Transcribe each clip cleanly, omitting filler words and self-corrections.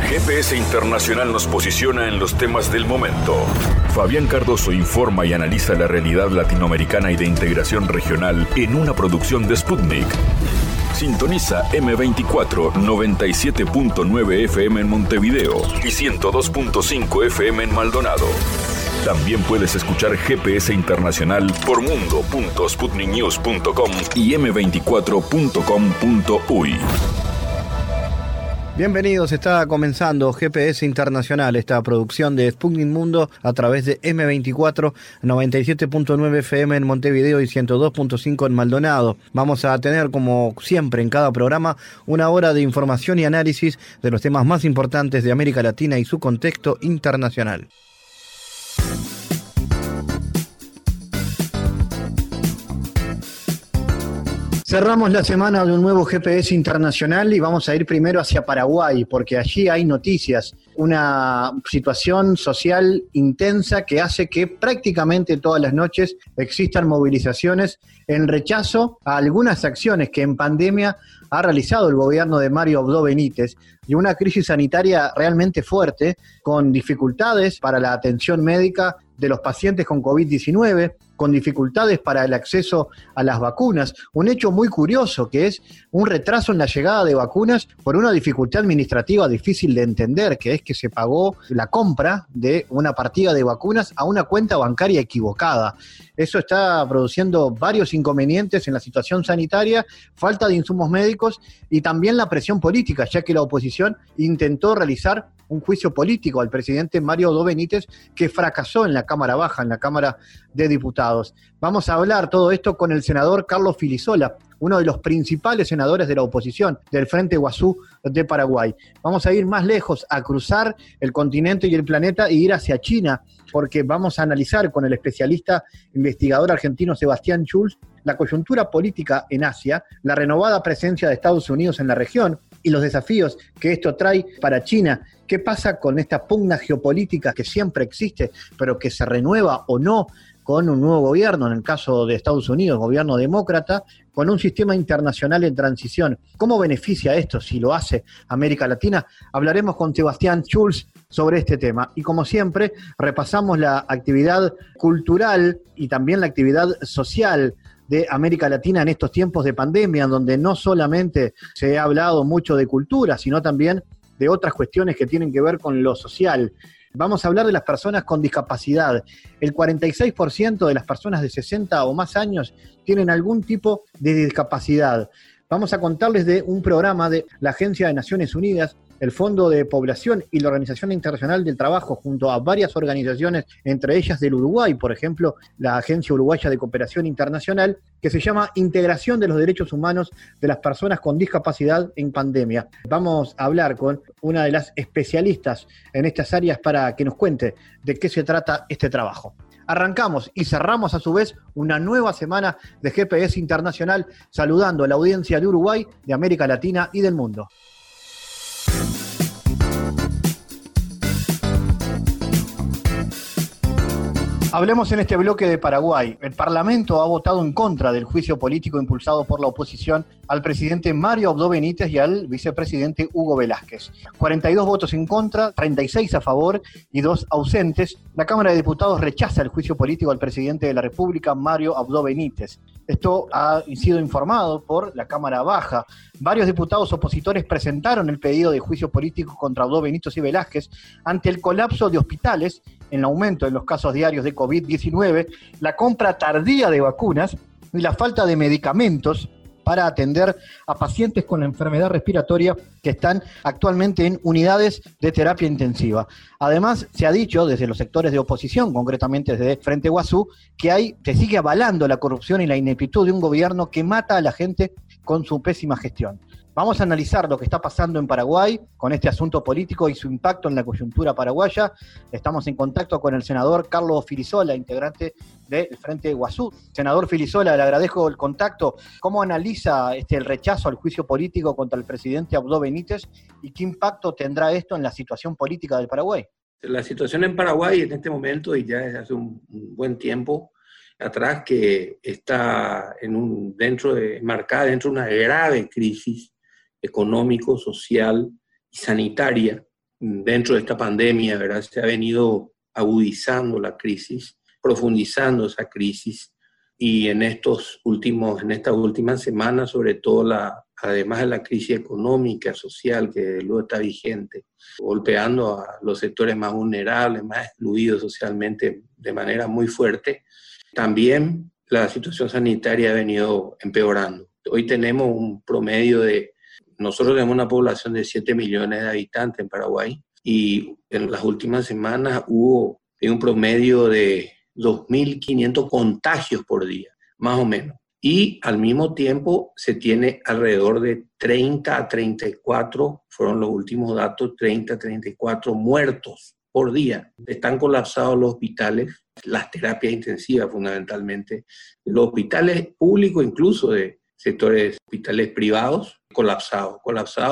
GPS Internacional nos posiciona en los temas del momento. Fabián Cardoso informa y analiza la realidad latinoamericana y de integración regional en una producción de Sputnik. Sintoniza M24 97.9 FM en Montevideo y 102.5 FM en Maldonado. También puedes escuchar GPS Internacional por mundo.sputniknews.com y m24.com.uy. Bienvenidos, está comenzando GPS Internacional, esta producción de Sputnik Mundo a través de M24, 97.9 FM en Montevideo y 102.5 en Maldonado. Vamos a tener, como siempre en cada programa, una hora de información y análisis de los temas más importantes de América Latina y su contexto internacional. Cerramos la semana de un nuevo GPS Internacional y vamos a ir primero hacia Paraguay, porque allí hay noticias, una situación social intensa que hace que prácticamente todas las noches existan movilizaciones en rechazo a algunas acciones que en pandemia ha realizado el gobierno de Mario Abdo Benítez y una crisis sanitaria realmente fuerte, con dificultades para la atención médica de los pacientes con COVID-19, con dificultades para el acceso a las vacunas. Un hecho muy curioso que es un retraso en la llegada de vacunas por una dificultad administrativa difícil de entender, que es que se pagó la compra de una partida de vacunas a una cuenta bancaria equivocada. Eso está produciendo varios inconvenientes en la situación sanitaria, falta de insumos médicos y también la presión política, ya que la oposición intentó realizar un juicio político al presidente Mario Abdo Benítez que fracasó en la Cámara Baja, en la Cámara de Diputados. Vamos a hablar todo esto con el senador Carlos Filisola, uno de los principales senadores de la oposición del Frente Guazú de Paraguay. Vamos a ir más lejos, a cruzar el continente y el planeta e ir hacia China, porque vamos a analizar con el especialista investigador argentino Sebastián Schulz la coyuntura política en Asia, la renovada presencia de Estados Unidos en la región y los desafíos que esto trae para China. ¿Qué pasa con esta pugna geopolítica que siempre existe, pero que se renueva o no con un nuevo gobierno, en el caso de Estados Unidos, gobierno demócrata, con un sistema internacional en transición? ¿Cómo beneficia esto, si lo hace, América Latina? Hablaremos con Sebastián Schulz sobre este tema. Y como siempre, repasamos la actividad cultural y también la actividad social de América Latina en estos tiempos de pandemia, donde no solamente se ha hablado mucho de cultura, sino también de otras cuestiones que tienen que ver con lo social. Vamos a hablar de las personas con discapacidad. El 46% de las personas de 60 o más años tienen algún tipo de discapacidad. Vamos a contarles de un programa de la Agencia de Naciones Unidas, el Fondo de Población y la Organización Internacional del Trabajo, junto a varias organizaciones, entre ellas del Uruguay, por ejemplo, la Agencia Uruguaya de Cooperación Internacional, que se llama Integración de los Derechos Humanos de las Personas con Discapacidad en Pandemia. Vamos a hablar con una de las especialistas en estas áreas para que nos cuente de qué se trata este trabajo. Arrancamos y cerramos a su vez una nueva semana de GPS Internacional, saludando a la audiencia de Uruguay, de América Latina y del mundo. Hablemos en este bloque de Paraguay. El Parlamento ha votado en contra del juicio político impulsado por la oposición al presidente Mario Abdo Benítez y al vicepresidente Hugo Velázquez. 42 votos en contra, 36 a favor y 2 ausentes. La Cámara de Diputados rechaza el juicio político al presidente de la República, Mario Abdo Benítez. Esto ha sido informado por la Cámara Baja. Varios diputados opositores presentaron el pedido de juicio político contra Abdo Benítez y Velázquez ante el colapso de hospitales, el aumento en los casos diarios de COVID-19, la compra tardía de vacunas y la falta de medicamentos para atender a pacientes con enfermedad respiratoria que están actualmente en unidades de terapia intensiva. Además, se ha dicho desde los sectores de oposición, concretamente desde Frente Guazú, que se sigue avalando la corrupción y la ineptitud de un gobierno que mata a la gente con su pésima gestión. Vamos a analizar lo que está pasando en Paraguay con este asunto político y su impacto en la coyuntura paraguaya. Estamos en contacto con el senador Carlos Filisola, integrante del Frente Guazú. Senador Filisola, le agradezco el contacto. ¿Cómo analiza el rechazo al juicio político contra el presidente Abdo Benítez y qué impacto tendrá esto en la situación política del Paraguay? La situación en Paraguay en este momento, y ya desde hace un buen tiempo atrás, que está marcada dentro de una grave crisis económico, social y sanitaria, dentro de esta pandemia, ¿verdad? Se ha venido agudizando la crisis, profundizando esa crisis, y en estas últimas semanas, sobre todo además de la crisis económica, social, que luego está vigente, golpeando a los sectores más vulnerables, más excluidos socialmente de manera muy fuerte, también la situación sanitaria ha venido empeorando. Hoy tenemos un promedio nosotros tenemos una población de 7 millones de habitantes en Paraguay, y en las últimas semanas hubo un promedio de 2.500 contagios por día, más o menos. Y al mismo tiempo se tiene alrededor de 30 a 34, fueron los últimos datos, 30 a 34 muertos por día. Están colapsados los hospitales, las terapias intensivas fundamentalmente, los hospitales públicos, incluso de sectores hospitales privados, colapsados,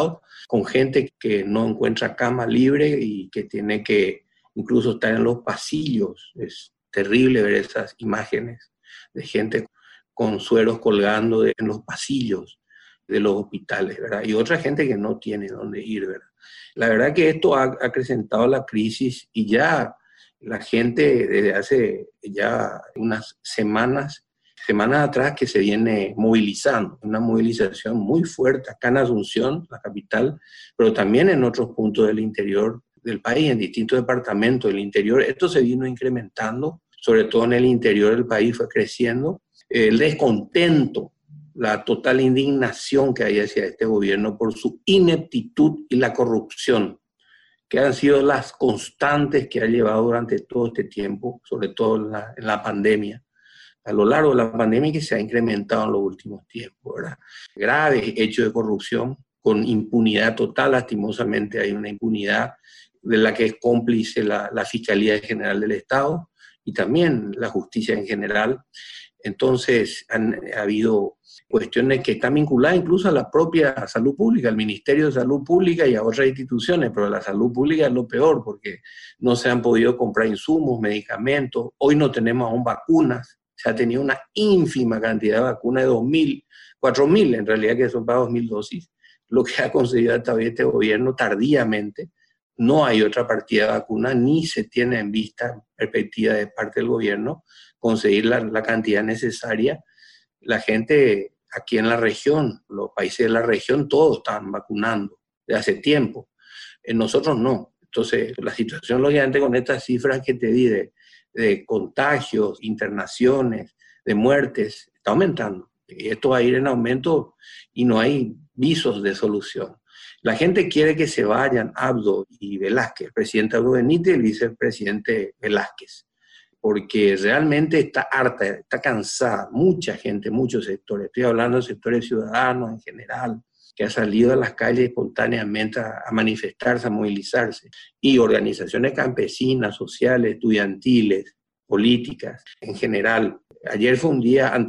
con gente que no encuentra cama libre y que tiene que incluso estar en los pasillos. Es terrible ver esas imágenes de gente con sueros colgando en los pasillos de los hospitales, ¿verdad? Y otra gente que no tiene dónde ir, ¿verdad? La verdad que esto ha acrecentado la crisis, y ya la gente desde hace ya unas semanas atrás que se viene movilizando, una movilización muy fuerte acá en Asunción, la capital, pero también en otros puntos del interior del país, en distintos departamentos del interior. Esto se vino incrementando, sobre todo en el interior del país fue creciendo. El descontento, la total indignación que hay hacia este gobierno por su ineptitud y la corrupción, que han sido las constantes que ha llevado durante todo este tiempo, sobre todo en la pandemia, a lo largo de la pandemia, que se ha incrementado en los últimos tiempos, ¿verdad? Graves hechos de corrupción con impunidad total. Lastimosamente hay una impunidad de la que es cómplice la Fiscalía General del Estado y también la justicia en general. Entonces ha habido cuestiones que están vinculadas incluso a la propia salud pública, al Ministerio de Salud Pública y a otras instituciones, pero la salud pública es lo peor porque no se han podido comprar insumos, medicamentos. Hoy no tenemos aún vacunas. Se ha tenido una ínfima cantidad de vacunas, de 2.000, 4.000 en realidad, que son para 2.000 dosis, lo que ha conseguido hasta hoy este gobierno tardíamente. No hay otra partida de vacuna, ni se tiene en vista, perspectiva de parte del gobierno, conseguir la cantidad necesaria. La gente aquí en la región, los países de la región, todos están vacunando de hace tiempo. Nosotros no. Entonces, la situación, lógicamente, con estas cifras que te di de contagios, internaciones, de muertes, está aumentando. Y esto va a ir en aumento y no hay visos de solución. La gente quiere que se vayan Abdo y Velázquez, el presidente Abdo Benítez y el vicepresidente Velázquez, porque realmente está harta, está cansada, mucha gente, muchos sectores. Estoy hablando de sectores ciudadanos en general, que ha salido a las calles espontáneamente a manifestarse, a movilizarse, y organizaciones campesinas, sociales, estudiantiles, políticas en general. Ayer fue un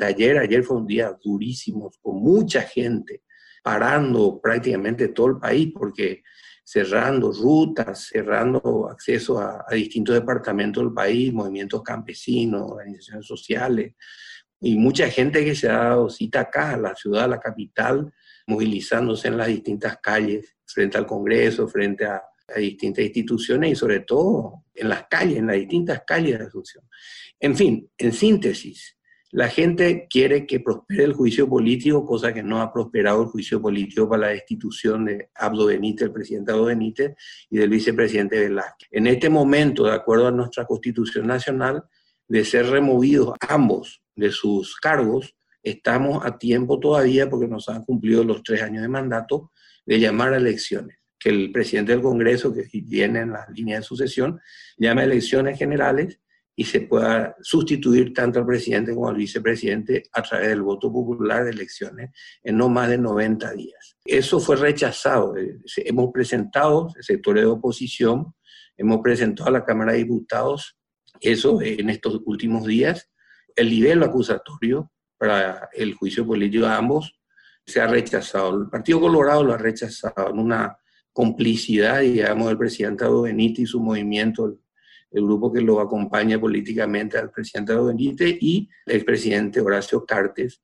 día durísimo, con mucha gente parando prácticamente todo el país, porque cerrando rutas, cerrando acceso a distintos departamentos del país, movimientos campesinos, organizaciones sociales, y mucha gente que se ha dado cita acá, a la ciudad, a la capital, movilizándose en las distintas calles, frente al Congreso, frente a distintas instituciones y sobre todo en las calles, en las distintas calles de Asunción. En fin, en síntesis, la gente quiere que prospere el juicio político, cosa que no ha prosperado el juicio político para la destitución de Abdo Benítez, el presidente Abdo Benítez, y del vicepresidente Velázquez. En este momento, de acuerdo a nuestra Constitución Nacional, de ser removidos ambos de sus cargos, estamos a tiempo todavía, porque nos han cumplido los 3 años de mandato, de llamar a elecciones. Que el presidente del Congreso, que viene en la línea de sucesión, llame a elecciones generales y se pueda sustituir tanto al presidente como al vicepresidente a través del voto popular de elecciones en no más de 90 días. Eso fue rechazado. Hemos presentado, sectores de oposición, hemos presentado a la Cámara de Diputados eso en estos últimos días. El nivel acusatorio para el juicio político de ambos se ha rechazado. El Partido Colorado lo ha rechazado en una complicidad, digamos, del presidente Abdo Benítez y su movimiento, el grupo que lo acompaña políticamente al presidente Abdo Benítez y el expresidente Horacio Cartes,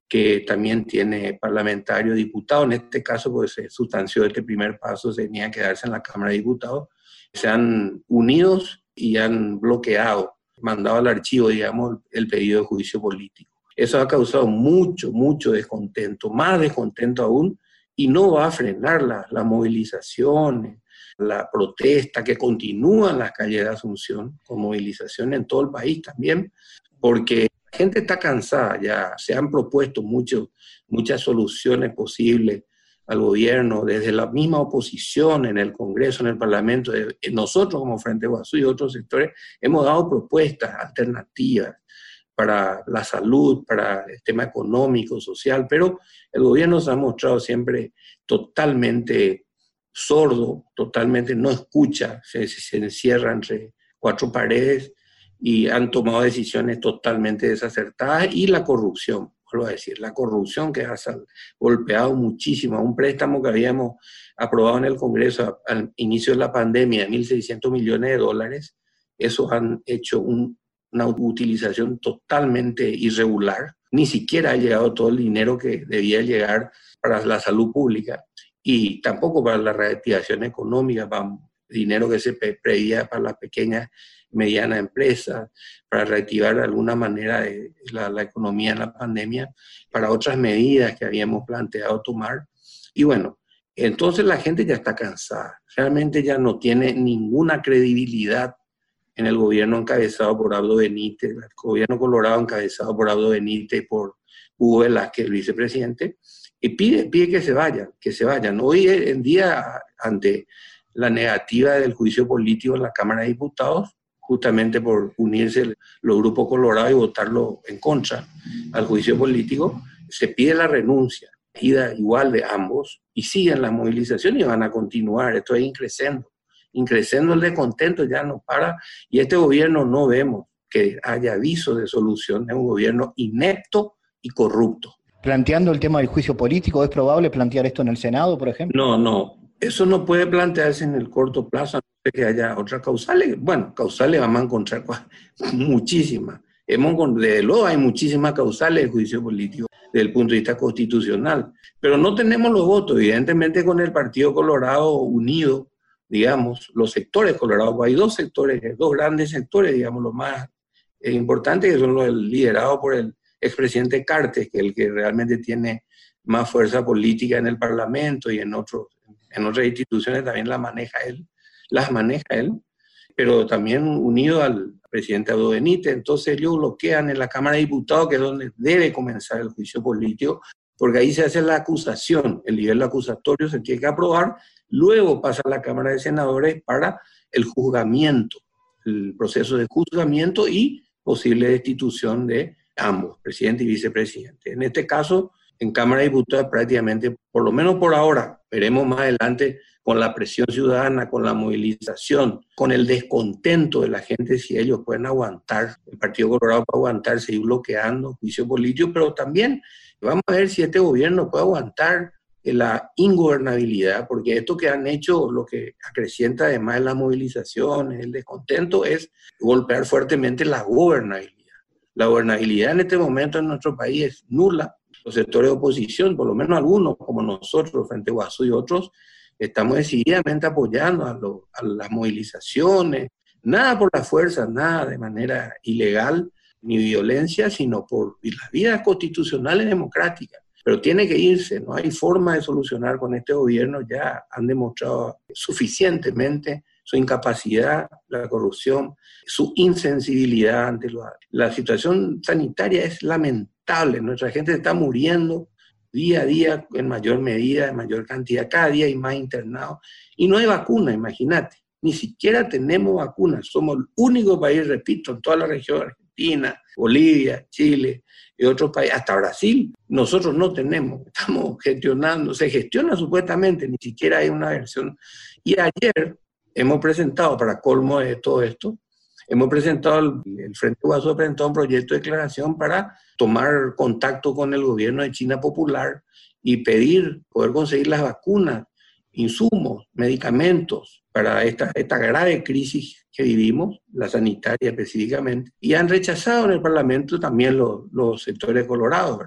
que también tiene parlamentario, diputado. En este caso, pues se sustanció este primer paso, se tenía que darse en la Cámara de Diputados. Se han unido y han bloqueado, mandado al archivo, digamos, el pedido de juicio político. Eso ha causado mucho descontento, más descontento aún, y no va a frenar las movilizaciones, la protesta que continúa en las calles de Asunción, con movilización en todo el país también, porque la gente está cansada ya, se han propuesto muchas soluciones posibles al gobierno, desde la misma oposición en el Congreso, en el Parlamento, nosotros como Frente Guasú y otros sectores hemos dado propuestas alternativas para la salud, para el tema económico, social, pero el gobierno se ha mostrado siempre totalmente sordo, totalmente no escucha, se encierra entre cuatro paredes y han tomado decisiones totalmente desacertadas, y la corrupción, vuelvo a decir, la corrupción que ha golpeado muchísimo. Un préstamo que habíamos aprobado en el Congreso al inicio de la pandemia de $1.600 millones, esos han hecho una utilización totalmente irregular. Ni siquiera ha llegado todo el dinero que debía llegar para la salud pública y tampoco para la reactivación económica, para dinero que se preveía para las pequeñas y medianas empresas, para reactivar de alguna manera la economía en la pandemia, para otras medidas que habíamos planteado tomar. Y bueno, entonces la gente ya está cansada, realmente ya no tiene ninguna credibilidad en el gobierno encabezado por Abdo Benítez, el gobierno colorado encabezado por Abdo Benítez y por Hugo Velázquez, el vicepresidente, y pide que se vayan. Hoy en día, ante la negativa del juicio político en la Cámara de Diputados, justamente por unirse los grupos colorados y votarlo en contra al juicio político, se pide la renuncia, ida igual de ambos, y siguen las movilizaciones y van a continuar. Esto es increciendo el descontento, ya no para, y este gobierno no vemos que haya aviso de solución, es un gobierno inepto y corrupto. Planteando el tema del juicio político, ¿es probable plantear esto en el Senado, por ejemplo? No, eso no puede plantearse en el corto plazo, a no ser que haya otras causales. Bueno, causales vamos a encontrar muchísimas. Desde luego hay muchísimas causales de juicio político desde el punto de vista constitucional, pero no tenemos los votos, evidentemente con el Partido Colorado unido, digamos, los sectores colorados. Hay dos grandes sectores, digamos, los más importantes, que son los liderados por el expresidente Cartes, que es el que realmente tiene más fuerza política en el Parlamento y en otras instituciones también las maneja él, pero también unido al presidente Abdo Benítez. Entonces ellos bloquean en la Cámara de Diputados, que es donde debe comenzar el juicio político, porque ahí se hace la acusación, el nivel acusatorio se tiene que aprobar, luego pasa a la Cámara de Senadores para el juzgamiento, el proceso de juzgamiento y posible destitución de ambos, presidente y vicepresidente. En este caso, en Cámara de Diputados prácticamente, por lo menos por ahora, veremos más adelante con la presión ciudadana, con la movilización, con el descontento de la gente, si ellos pueden aguantar, el Partido Colorado puede aguantar, seguir bloqueando juicio político, pero también vamos a ver si este gobierno puede aguantar la ingobernabilidad, porque esto que han hecho, lo que acrecienta además de las movilizaciones, el descontento, es golpear fuertemente la gobernabilidad. La gobernabilidad en este momento en nuestro país es nula. Los sectores de oposición, por lo menos algunos, como nosotros, Frente Guasú y otros, estamos decididamente apoyando a las movilizaciones, nada por la fuerza, nada de manera ilegal ni violencia, sino por las vías constitucionales democráticas. Pero tiene que irse, no hay forma de solucionar con este gobierno, ya han demostrado suficientemente su incapacidad, la corrupción, su insensibilidad ante la situación sanitaria es lamentable. Nuestra gente está muriendo día a día en mayor medida, en mayor cantidad, cada día hay más internados y no hay vacuna, imagínate, ni siquiera tenemos vacunas. Somos el único país, repito, en toda la región, Argentina, Bolivia, Chile y otros países, hasta Brasil, nosotros no tenemos, estamos gestionando, se gestiona supuestamente, ni siquiera hay una versión. Y ayer hemos presentado, para colmo de todo esto, hemos presentado, el Frente Guasú ha presentado un proyecto de declaración para tomar contacto con el gobierno de China Popular y poder conseguir las vacunas, insumos, medicamentos para esta grave crisis que vivimos, la sanitaria específicamente, y han rechazado en el Parlamento también los sectores colorados, ¿verdad?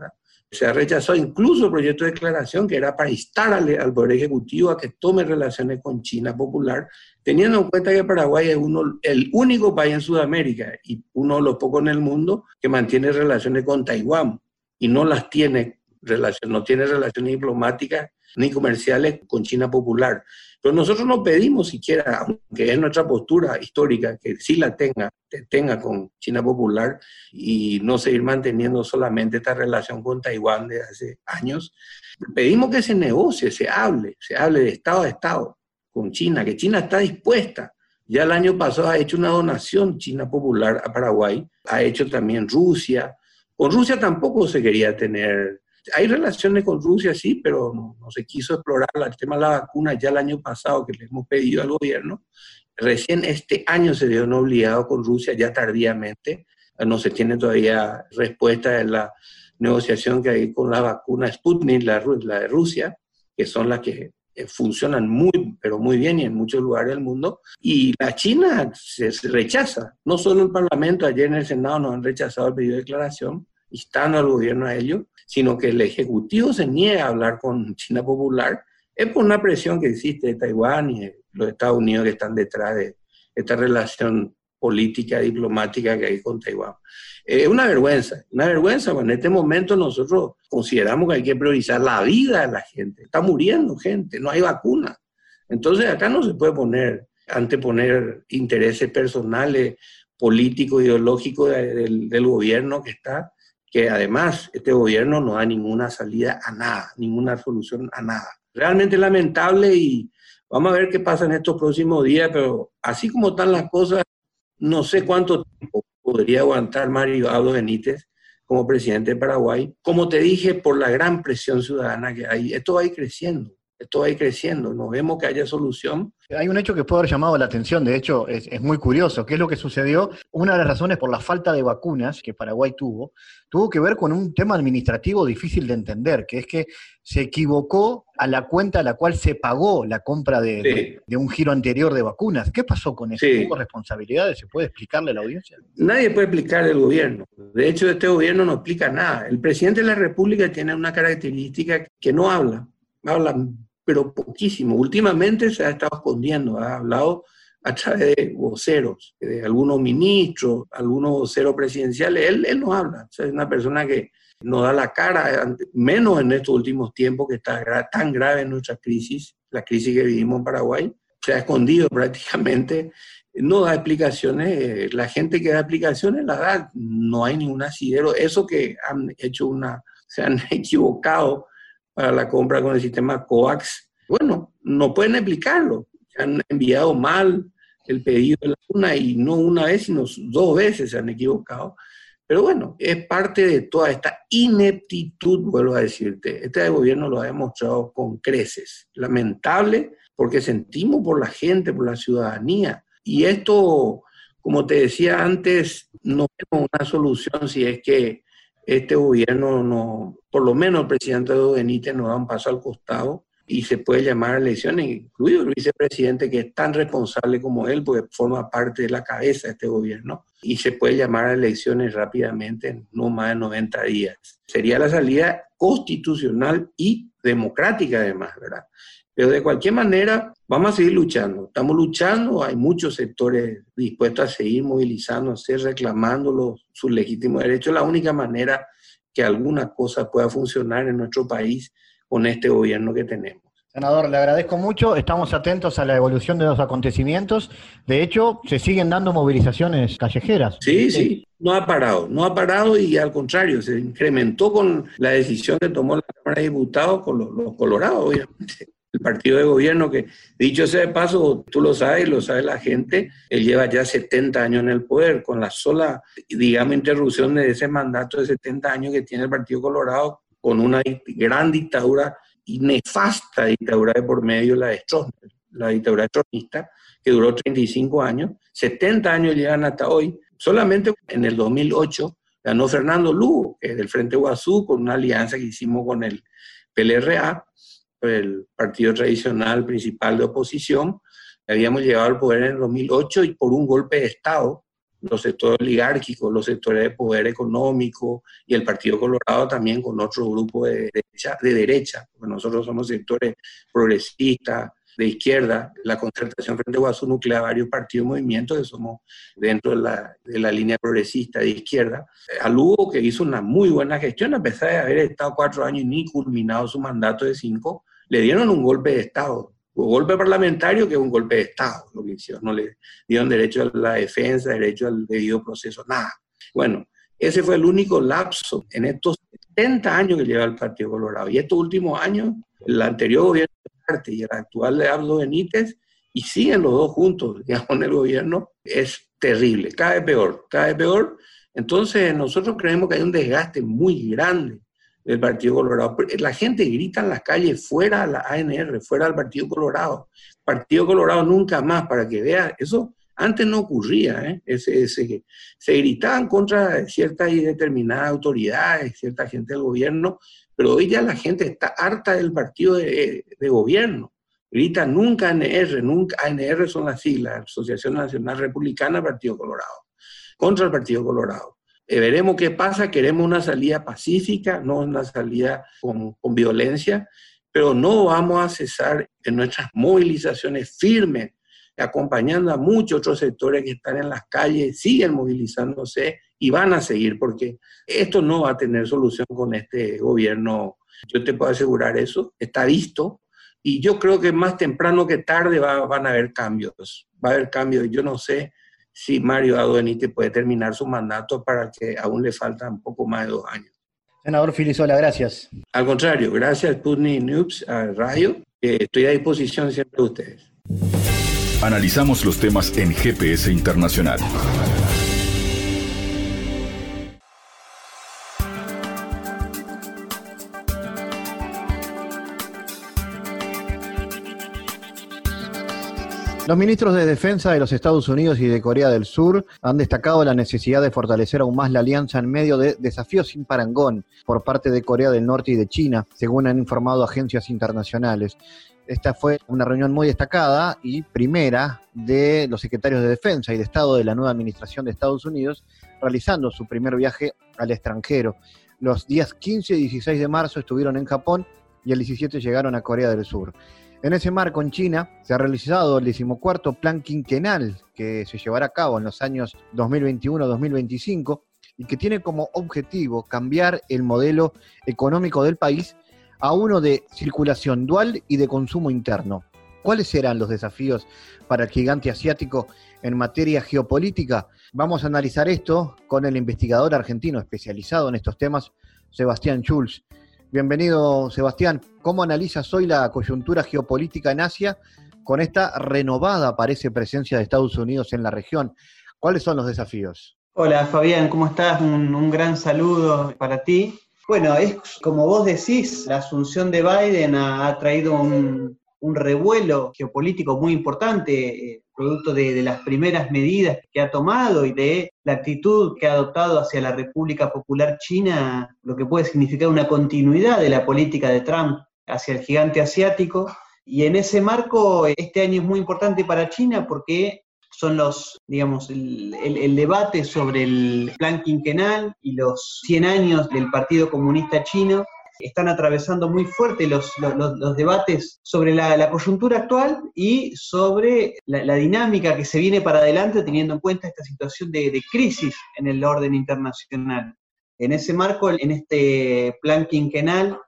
Se ha rechazado incluso el proyecto de declaración que era para instar al Poder Ejecutivo a que tome relaciones con China Popular, teniendo en cuenta que Paraguay es el único país en Sudamérica y uno de los pocos en el mundo que mantiene relaciones con Taiwán y no tiene relaciones diplomáticas ni comerciales con China Popular. Pero nosotros no pedimos siquiera, aunque es nuestra postura histórica, que sí la tenga con China Popular y no seguir manteniendo solamente esta relación con Taiwán de hace años. Pedimos que se negocie, se hable de Estado a Estado con China, que China está dispuesta. Ya el año pasado ha hecho una donación China Popular a Paraguay, ha hecho también Rusia. Con Rusia tampoco se quería tener. Hay relaciones con Rusia, sí, pero no se quiso explorar el tema de la vacuna ya el año pasado que le hemos pedido al gobierno. Recién este año se dio un obligado con Rusia, ya tardíamente. No se tiene todavía respuesta de la negociación que hay con la vacuna Sputnik, la de Rusia, que son las que funcionan pero muy bien y en muchos lugares del mundo. Y la China se rechaza. No solo el Parlamento, ayer en el Senado nos han rechazado el pedido de declaración, instando al gobierno a ello, sino que el Ejecutivo se niega a hablar con China Popular, es por una presión que existe de Taiwán y de los Estados Unidos que están detrás de esta relación política, diplomática que hay con Taiwán. Es una vergüenza, bueno, en este momento nosotros consideramos que hay que priorizar la vida de la gente, está muriendo gente, no hay vacuna. Entonces acá no se puede anteponer intereses personales, políticos, ideológicos del gobierno que además este gobierno no da ninguna salida a nada, ninguna solución a nada. Realmente lamentable y vamos a ver qué pasa en estos próximos días, pero así como están las cosas, no sé cuánto tiempo podría aguantar Mario Abdo Benítez como presidente de Paraguay. Como te dije, por la gran presión ciudadana que hay, esto va a ir creciendo, no vemos que haya solución. Hay un hecho que puede haber llamado la atención, de hecho es muy curioso. ¿Qué es lo que sucedió? Una de las razones por la falta de vacunas que Paraguay tuvo que ver con un tema administrativo difícil de entender, que es que se equivocó a la cuenta a la cual se pagó la compra de un giro anterior de vacunas. ¿Qué pasó con eso? ¿Hubo responsabilidades? ¿Se puede explicarle a la audiencia? Nadie puede explicarle al gobierno. De hecho, este gobierno no explica nada. El presidente de la República tiene una característica que no habla pero poquísimo. Últimamente se ha estado escondiendo, ha hablado a través de voceros, de algunos ministros, algunos voceros presidenciales. Él no habla, o sea, es una persona que no da la cara, menos en estos últimos tiempos que está tan grave nuestra crisis, la crisis que vivimos en Paraguay. Se ha escondido prácticamente, no da explicaciones. La gente que da explicaciones la da, no hay ningún asidero. Eso que se han equivocado para la compra con el sistema COVAX, bueno, no pueden explicarlo. Se han enviado mal el pedido de la vacuna y no una vez, sino 2 veces se han equivocado. Pero bueno, es parte de toda esta ineptitud, vuelvo a decirte. Este gobierno lo ha demostrado con creces. Lamentable, porque sentimos por la gente, por la ciudadanía. Y esto, como te decía antes, no tenemos una solución si es que este gobierno no, por lo menos el presidente Abdo Benítez nos da un paso al costado y se puede llamar a elecciones, incluido el vicepresidente que es tan responsable como él, porque forma parte de la cabeza de este gobierno, y se puede llamar a elecciones rápidamente en no más de 90 días. Sería la salida constitucional y democrática además, ¿verdad? Pero de cualquier manera vamos a seguir luchando, estamos luchando, hay muchos sectores dispuestos a seguir movilizándose, reclamando sus legítimos derechos. La única manera que alguna cosa pueda funcionar en nuestro país con este gobierno que tenemos. Senador, le agradezco mucho, estamos atentos a la evolución de los acontecimientos. De hecho, se siguen dando movilizaciones callejeras. Sí, no ha parado y al contrario, se incrementó con la decisión que tomó la Cámara de Diputados con los colorados, obviamente. El partido de gobierno que, dicho sea de paso, tú lo sabes la gente, él lleva ya 70 años en el poder, con la sola, digamos, interrupción de ese mandato de 70 años que tiene el Partido Colorado, con una gran dictadura y nefasta dictadura de por medio, la de Stroessner, la dictadura tronista, que duró 35 años, 70 años llegan hasta hoy. Solamente en el 2008 ganó Fernando Lugo, que es del Frente Guazú, con una alianza que hicimos con el PLRA, el partido tradicional principal de oposición. Habíamos llegado al poder en el 2008 y por un golpe de Estado los sectores oligárquicos, los sectores de poder económico y el Partido Colorado también con otro grupo de derecha, porque nosotros somos sectores progresistas, de izquierda, la concertación frente a Guazú nuclea varios partidos y movimientos que somos dentro de la línea progresista de izquierda. A Lugo, que hizo una muy buena gestión, a pesar de haber estado 4 años y ni culminado su mandato de 5, le dieron un golpe de Estado. Un golpe parlamentario que es un golpe de Estado, lo que hicieron. No le dieron derecho a la defensa, derecho al debido proceso, nada. Bueno, ese fue el único lapso en estos 70 años que lleva el Partido Colorado. Y estos últimos años, el anterior gobierno y el actual de Abdo Benítez, y siguen los dos juntos, digamos, en el gobierno, es terrible, cada vez peor, cada vez peor. Entonces nosotros creemos que hay un desgaste muy grande del Partido Colorado. La gente grita en las calles fuera a la ANR, fuera al Partido Colorado. Partido Colorado nunca más, para que vean, eso antes no ocurría, se gritaban contra ciertas y determinadas autoridades, cierta gente del gobierno, pero hoy ya la gente está harta del partido de gobierno. Grita nunca ANR, nunca ANR son las siglas, Asociación Nacional Republicana Partido Colorado, contra el Partido Colorado. Veremos qué pasa, queremos una salida pacífica, no una salida con violencia, pero no vamos a cesar en nuestras movilizaciones firmes, acompañando a muchos otros sectores que están en las calles, siguen movilizándose y van a seguir, porque esto no va a tener solución con este gobierno. Yo te puedo asegurar eso, está visto, y yo creo que más temprano que tarde van a haber cambios. Va a haber cambios, yo no sé si Mario Abdo Benítez puede terminar su mandato para que aún le faltan un poco más de 2 años. Senador Filisola, gracias. Al contrario, gracias Sputnik News, a Radio, estoy a disposición siempre de ustedes. Analizamos los temas en GPS Internacional. Los ministros de Defensa de los Estados Unidos y de Corea del Sur han destacado la necesidad de fortalecer aún más la alianza en medio de desafíos sin parangón por parte de Corea del Norte y de China, según han informado agencias internacionales. Esta fue una reunión muy destacada y primera de los secretarios de Defensa y de Estado de la nueva administración de Estados Unidos, realizando su primer viaje al extranjero. Los días 15 y 16 de marzo estuvieron en Japón y el 17 llegaron a Corea del Sur. En ese marco, en China, se ha realizado el 14º Plan Quinquenal que se llevará a cabo en los años 2021-2025 y que tiene como objetivo cambiar el modelo económico del país a uno de circulación dual y de consumo interno. ¿Cuáles serán los desafíos para el gigante asiático en materia geopolítica? Vamos a analizar esto con el investigador argentino especializado en estos temas, Sebastián Schulz. Bienvenido, Sebastián. ¿Cómo analizas hoy la coyuntura geopolítica en Asia con esta renovada, parece, presencia de Estados Unidos en la región? ¿Cuáles son los desafíos? Hola, Fabián, ¿cómo estás? Un gran saludo para ti. Bueno, es como vos decís, la asunción de Biden ha traído un revuelo geopolítico muy importante, producto de las primeras medidas que ha tomado y de la actitud que ha adoptado hacia la República Popular China, lo que puede significar una continuidad de la política de Trump hacia el gigante asiático. Y en ese marco, este año es muy importante para China porque son el debate sobre el plan quinquenal y los 100 años del Partido Comunista Chino. Están atravesando muy fuerte los debates sobre la coyuntura actual y sobre la dinámica que se viene para adelante teniendo en cuenta esta situación de crisis en el orden internacional. En ese marco, en este plan quinquenal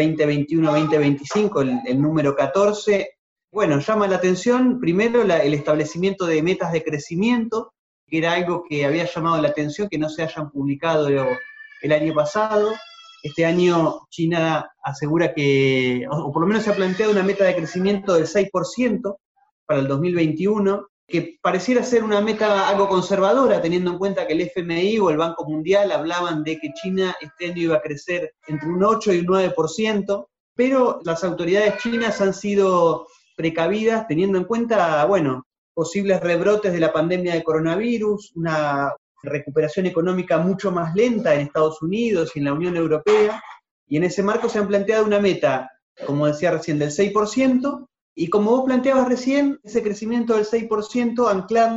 2021-2025, el número 14, bueno, llama la atención primero el establecimiento de metas de crecimiento, que era algo que había llamado la atención que no se hayan publicado el año pasado. Este año China asegura que, o por lo menos se ha planteado una meta de crecimiento del 6% para el 2021, que pareciera ser una meta algo conservadora, teniendo en cuenta que el FMI o el Banco Mundial hablaban de que China este año iba a crecer entre un 8 y un 9%, pero las autoridades chinas han sido precavidas teniendo en cuenta, bueno, posibles rebrotes de la pandemia de coronavirus, una recuperación económica mucho más lenta en Estados Unidos y en la Unión Europea, y en ese marco se han planteado una meta, como decía recién, del 6%, y como vos planteabas recién, ese crecimiento del 6%, anclarlo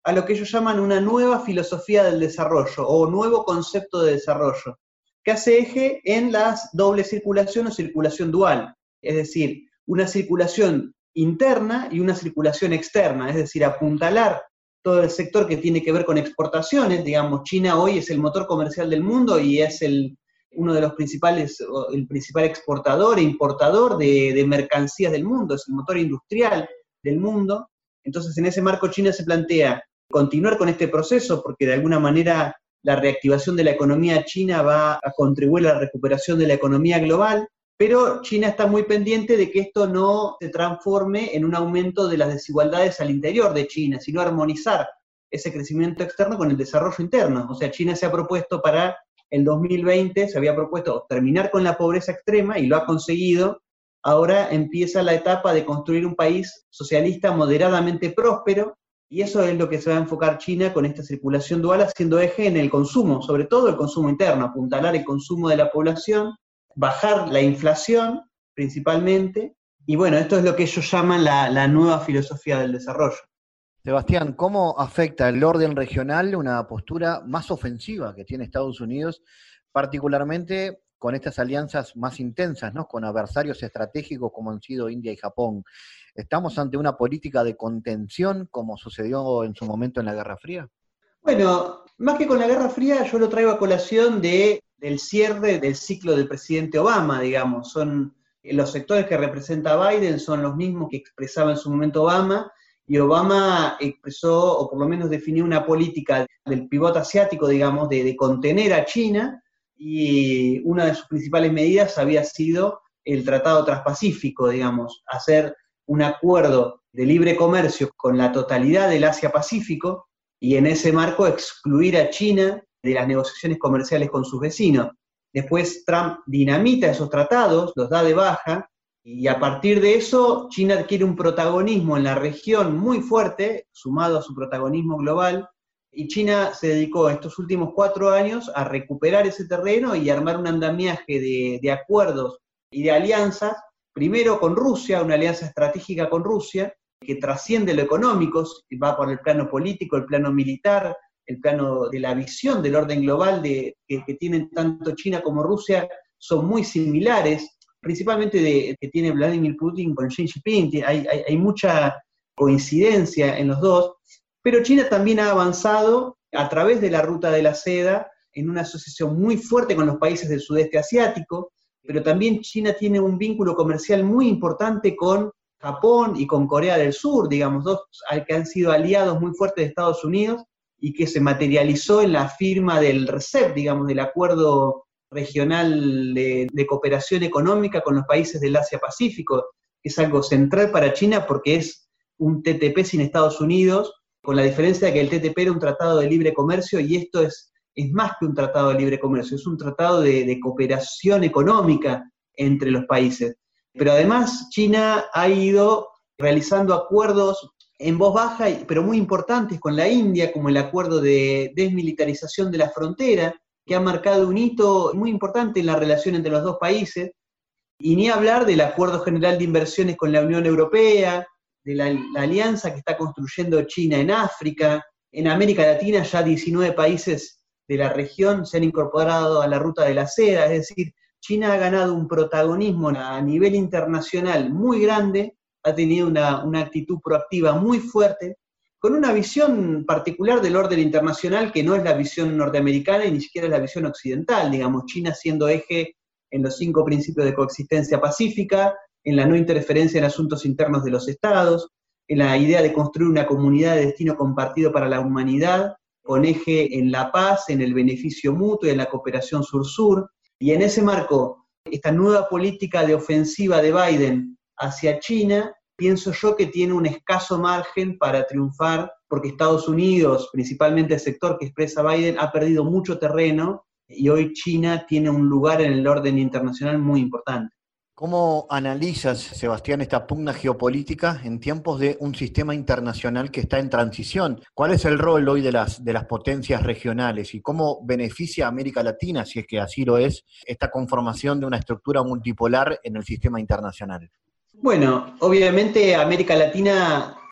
a lo que ellos llaman una nueva filosofía del desarrollo o nuevo concepto de desarrollo, que hace eje en la doble circulación o circulación dual, es decir, una circulación interna y una circulación externa, es decir, apuntalar todo el sector que tiene que ver con exportaciones. Digamos, China hoy es el motor comercial del mundo y es uno de los principales, el principal exportador e importador de mercancías del mundo, es el motor industrial del mundo. Entonces, en ese marco China se plantea continuar con este proceso porque de alguna manera la reactivación de la economía china va a contribuir a la recuperación de la economía global, pero China está muy pendiente de que esto no se transforme en un aumento de las desigualdades al interior de China, sino armonizar ese crecimiento externo con el desarrollo interno. O sea, China se ha propuesto para el 2020, se había propuesto terminar con la pobreza extrema y lo ha conseguido. Ahora empieza la etapa de construir un país socialista moderadamente próspero, y eso es lo que se va a enfocar China con esta circulación dual, haciendo eje en el consumo, sobre todo el consumo interno, apuntalar el consumo de la población, bajar la inflación principalmente, y bueno, esto es lo que ellos llaman la nueva filosofía del desarrollo. Sebastián, ¿cómo afecta el orden regional una postura más ofensiva que tiene Estados Unidos, particularmente con estas alianzas más intensas, ¿no?, con adversarios estratégicos como han sido India y Japón? ¿Estamos ante una política de contención como sucedió en su momento en la Guerra Fría? Bueno, más que con la Guerra Fría, yo lo traigo a colación del cierre del ciclo del presidente Obama, digamos. Son los sectores que representa Biden son los mismos que expresaba en su momento Obama, y Obama expresó, o por lo menos definió una política del pivote asiático, digamos, de contener a China, y una de sus principales medidas había sido el Tratado Transpacífico, digamos, hacer un acuerdo de libre comercio con la totalidad del Asia-Pacífico, y en ese marco excluir a China de las negociaciones comerciales con sus vecinos. Después Trump dinamita esos tratados, los da de baja, y a partir de eso China adquiere un protagonismo en la región muy fuerte, sumado a su protagonismo global, y China se dedicó estos últimos 4 años a recuperar ese terreno y armar un andamiaje de acuerdos y de alianzas, primero con Rusia, una alianza estratégica con Rusia, que trasciende lo económico, va por el plano político, el plano militar, el plano de la visión del orden global que tienen tanto China como Rusia, son muy similares, principalmente que tiene Vladimir Putin con Xi Jinping. Hay mucha coincidencia en los dos, pero China también ha avanzado a través de la ruta de la seda en una asociación muy fuerte con los países del sudeste asiático, pero también China tiene un vínculo comercial muy importante con Japón y con Corea del Sur, digamos, dos que han sido aliados muy fuertes de Estados Unidos y que se materializó en la firma del RCEP, digamos, del Acuerdo Regional de Cooperación Económica con los países del Asia-Pacífico, que es algo central para China porque es un TTP sin Estados Unidos, con la diferencia de que el TTP era un tratado de libre comercio y esto es más que un tratado de libre comercio, es un tratado de cooperación económica entre los países. Pero además China ha ido realizando acuerdos en voz baja, pero muy importantes con la India, como el acuerdo de desmilitarización de la frontera, que ha marcado un hito muy importante en la relación entre los dos países, y ni hablar del Acuerdo General de Inversiones con la Unión Europea, de la alianza que está construyendo China en África. En América Latina ya 19 países de la región se han incorporado a la ruta de la seda, es decir, China ha ganado un protagonismo a nivel internacional muy grande, ha tenido una actitud proactiva muy fuerte, con una visión particular del orden internacional que no es la visión norteamericana y ni siquiera es la visión occidental, digamos, China siendo eje en los 5 principios de coexistencia pacífica, en la no interferencia en asuntos internos de los estados, en la idea de construir una comunidad de destino compartido para la humanidad, con eje en la paz, en el beneficio mutuo y en la cooperación sur-sur. Y en ese marco, esta nueva política de ofensiva de Biden hacia China, pienso yo que tiene un escaso margen para triunfar, porque Estados Unidos, principalmente el sector que expresa Biden, ha perdido mucho terreno y hoy China tiene un lugar en el orden internacional muy importante. ¿Cómo analizas, Sebastián, esta pugna geopolítica en tiempos de un sistema internacional que está en transición? ¿Cuál es el rol hoy de las potencias regionales y cómo beneficia a América Latina, si es que así lo es, esta conformación de una estructura multipolar en el sistema internacional? Bueno, obviamente América Latina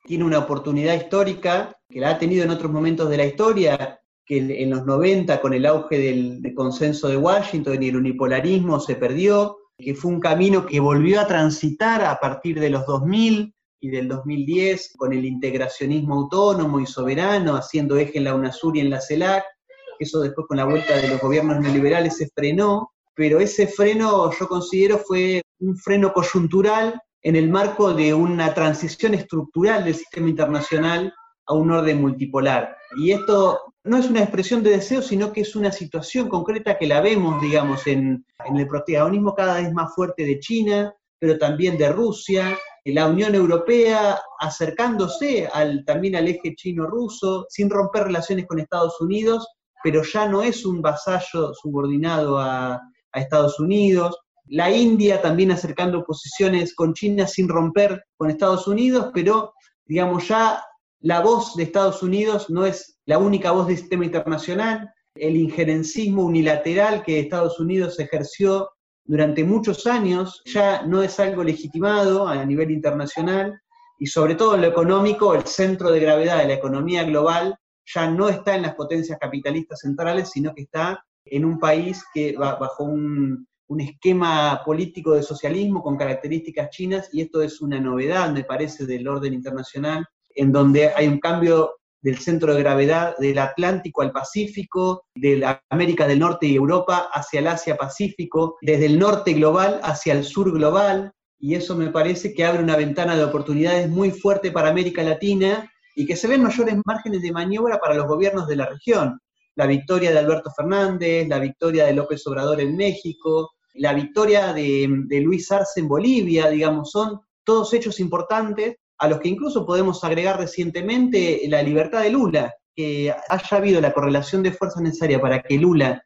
tiene una oportunidad histórica, que la ha tenido en otros momentos de la historia, que en los 90 con el auge del consenso de Washington y el unipolarismo se perdió, que fue un camino que volvió a transitar a partir de los 2000 y del 2010 con el integracionismo autónomo y soberano, haciendo eje en la UNASUR y en la CELAC. Eso después con la vuelta de los gobiernos neoliberales se frenó, pero ese freno yo considero fue un freno coyuntural en el marco de una transición estructural del sistema internacional a un orden multipolar. Y esto no es una expresión de deseo, sino que es una situación concreta que la vemos, digamos, en el protagonismo cada vez más fuerte de China, pero también de Rusia, la Unión Europea acercándose también al eje chino-ruso, sin romper relaciones con Estados Unidos, pero ya no es un vasallo subordinado a Estados Unidos. La India también acercando posiciones con China sin romper con Estados Unidos, pero digamos ya la voz de Estados Unidos no es la única voz del sistema internacional. El injerencismo unilateral que Estados Unidos ejerció durante muchos años ya no es algo legitimado a nivel internacional, y sobre todo en lo económico, el centro de gravedad de la economía global ya no está en las potencias capitalistas centrales, sino que está en un país que va bajo un esquema político de socialismo con características chinas, y esto es una novedad, me parece, del orden internacional, en donde hay un cambio del centro de gravedad del Atlántico al Pacífico, de la América del Norte y Europa hacia el Asia-Pacífico, desde el norte global hacia el sur global, y eso me parece que abre una ventana de oportunidades muy fuerte para América Latina y que se ven mayores márgenes de maniobra para los gobiernos de la región. La victoria de Alberto Fernández, la victoria de López Obrador en México, la victoria de Luis Arce en Bolivia, digamos, son todos hechos importantes a los que incluso podemos agregar recientemente la libertad de Lula, que haya habido la correlación de fuerzas necesaria para que Lula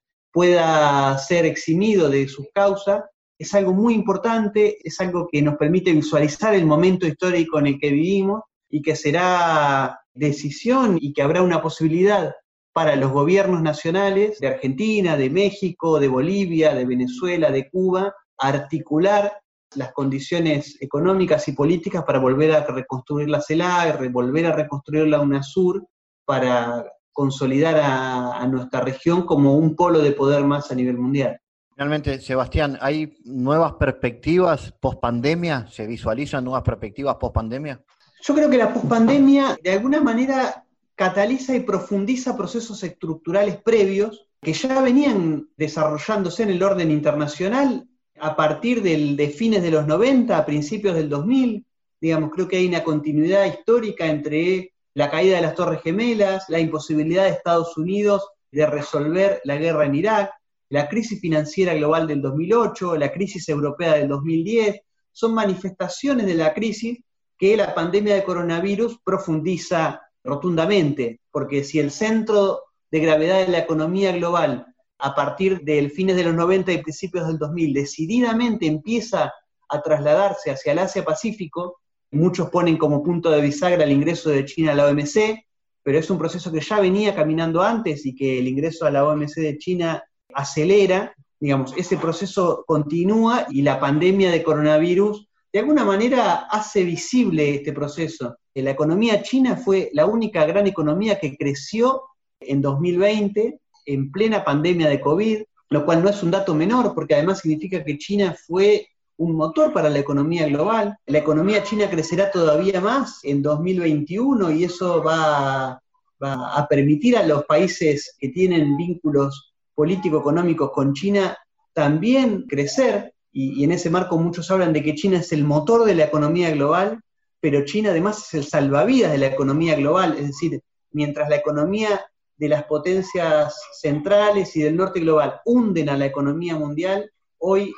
pueda ser eximido de sus causas, es algo muy importante, es algo que nos permite visualizar el momento histórico en el que vivimos y que será decisión y que habrá una posibilidad para los gobiernos nacionales de Argentina, de México, de Bolivia, de Venezuela, de Cuba, articular las condiciones económicas y políticas para volver a reconstruir la CELAC, volver a reconstruir la UNASUR, para consolidar a nuestra región como un polo de poder más a nivel mundial. Finalmente, Sebastián, ¿hay nuevas perspectivas post-pandemia? ¿Se visualizan nuevas perspectivas post-pandemia? Yo creo que la post-pandemia de alguna manera cataliza y profundiza procesos estructurales previos que ya venían desarrollándose en el orden internacional a partir de fines de los 90, a principios del 2000, digamos, creo que hay una continuidad histórica entre la caída de las Torres Gemelas, la imposibilidad de Estados Unidos de resolver la guerra en Irak, la crisis financiera global del 2008, la crisis europea del 2010, son manifestaciones de la crisis que la pandemia de coronavirus profundiza rotundamente, porque si el centro de gravedad de la economía global a partir del fines de los 90 y principios del 2000, decididamente empieza a trasladarse hacia el Asia-Pacífico, muchos ponen como punto de bisagra el ingreso de China a la OMC, pero es un proceso que ya venía caminando antes y que el ingreso a la OMC de China acelera, digamos, ese proceso continúa y la pandemia de coronavirus de alguna manera hace visible este proceso. La economía china fue la única gran economía que creció en 2020, en plena pandemia de COVID, lo cual no es un dato menor, porque además significa que China fue un motor para la economía global. La economía china crecerá todavía más en 2021 y eso va a permitir a los países que tienen vínculos político-económicos con China también crecer, y en ese marco muchos hablan de que China es el motor de la economía global, pero China además es el salvavidas de la economía global, es decir, mientras la economía de las potencias centrales y del norte global hunden a la economía mundial, hoy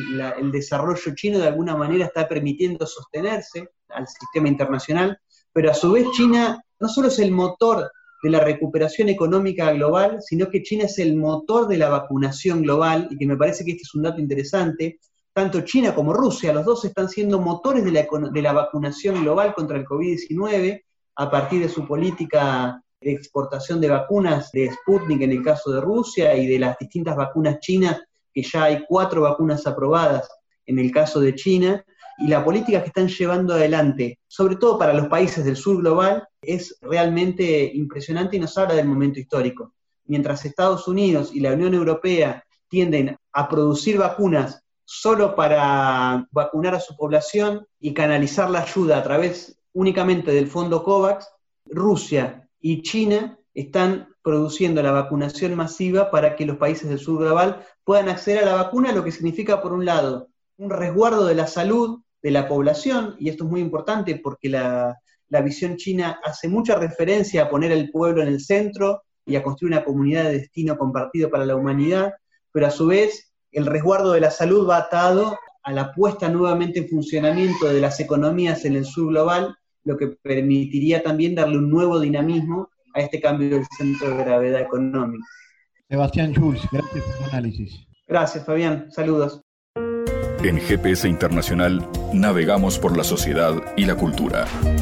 el desarrollo chino de alguna manera está permitiendo sostenerse al sistema internacional, pero a su vez China no solo es el motor de la recuperación económica global, sino que China es el motor de la vacunación global, y que me parece que este es un dato interesante. Tanto China como Rusia, los dos están siendo motores de la vacunación global contra el COVID-19 a partir de su política de exportación de vacunas, de Sputnik en el caso de Rusia, y de las distintas vacunas chinas, que ya hay 4 vacunas aprobadas en el caso de China, y la política que están llevando adelante, sobre todo para los países del sur global, es realmente impresionante y nos habla del momento histórico. Mientras Estados Unidos y la Unión Europea tienden a producir vacunas solo para vacunar a su población y canalizar la ayuda a través únicamente del fondo COVAX, Rusia y China están produciendo la vacunación masiva para que los países del sur global puedan acceder a la vacuna, lo que significa, por un lado, un resguardo de la salud de la población, y esto es muy importante porque la visión china hace mucha referencia a poner al pueblo en el centro y a construir una comunidad de destino compartido para la humanidad, pero a su vez el resguardo de la salud va atado a la puesta nuevamente en funcionamiento de las economías en el sur global, lo que permitiría también darle un nuevo dinamismo a este cambio del centro de gravedad económico. Sebastián Schulz, gracias por tu análisis. Gracias, Fabián. Saludos. En GPS Internacional navegamos por la sociedad y la cultura.